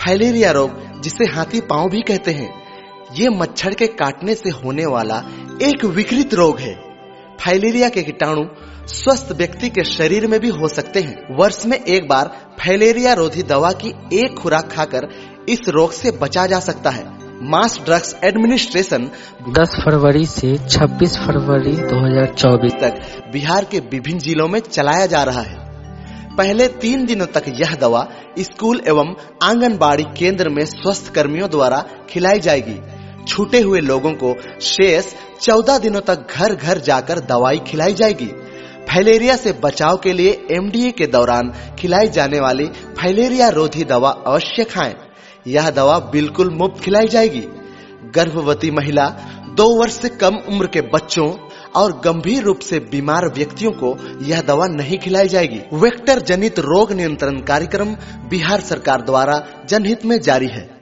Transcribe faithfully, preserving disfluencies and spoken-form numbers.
Filaria रोग, जिसे हाथी पांव भी कहते हैं, ये मच्छर के काटने से होने वाला एक विकृत रोग है। फाइलेरिया के कीटाणु स्वस्थ व्यक्ति के शरीर में भी हो सकते हैं। वर्ष में एक बार फाइलेरिया रोधी दवा की एक खुराक खाकर इस रोग से बचा जा सकता है। मास ड्रग्स एडमिनिस्ट्रेशन दस फरवरी से छब्बीस फरवरी दो हज़ार चौबीस तक बिहार के विभिन्न जिलों में चलाया जा रहा है। पहले तीन दिनों तक यह दवा स्कूल एवं आंगनबाड़ी केंद्र में स्वास्थ्य कर्मियों द्वारा खिलाई जाएगी। छूटे हुए लोगों को शेष चौदह दिनों तक घर घर जाकर दवाई खिलाई जाएगी। फाइलेरिया से बचाव के लिए एमडीए के दौरान खिलाई जाने वाली फाइलेरिया रोधी दवा अवश्य खाएं। यह दवा बिल्कुल मुफ्त खिलाई जाएगी। गर्भवती महिला, दो वर्ष से कम उम्र के बच्चों और गंभीर रूप से बीमार व्यक्तियों को यह दवा नहीं खिलाई जाएगी। वेक्टर जनित रोग नियंत्रण कार्यक्रम बिहार सरकार द्वारा जनहित में जारी है।